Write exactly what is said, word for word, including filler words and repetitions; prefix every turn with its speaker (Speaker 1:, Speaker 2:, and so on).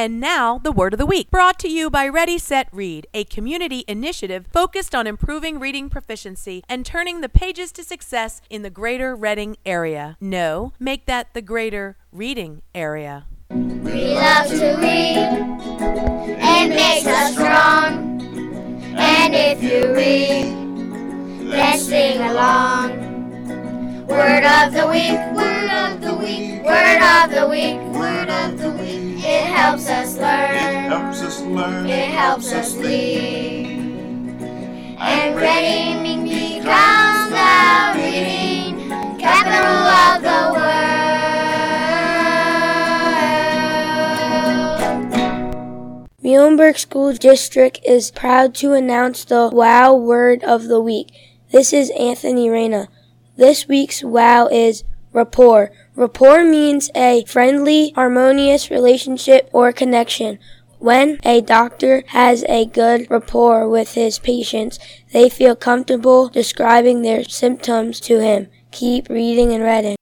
Speaker 1: And now, the Word of the Week, brought to you by Ready, Set, Read, a community initiative focused on improving reading proficiency and turning the pages to success in the greater Reading area. No, make that the greater reading area.
Speaker 2: We love to read. It makes us strong. And if you read, then sing along. Word of the week, word of the week, word of the week, word of the week. It helps us learn.
Speaker 3: It helps us learn.
Speaker 2: It helps us lead. And reading becomes the reading capital of the world.
Speaker 4: Muhlenberg School District is proud to announce the WOW Word of the Week. This is Anthony Reyna. This week's WOW is rapport. Rapport means a friendly, harmonious relationship or connection. When a doctor has a good rapport with his patients, they feel comfortable describing their symptoms to him. Keep reading and reading.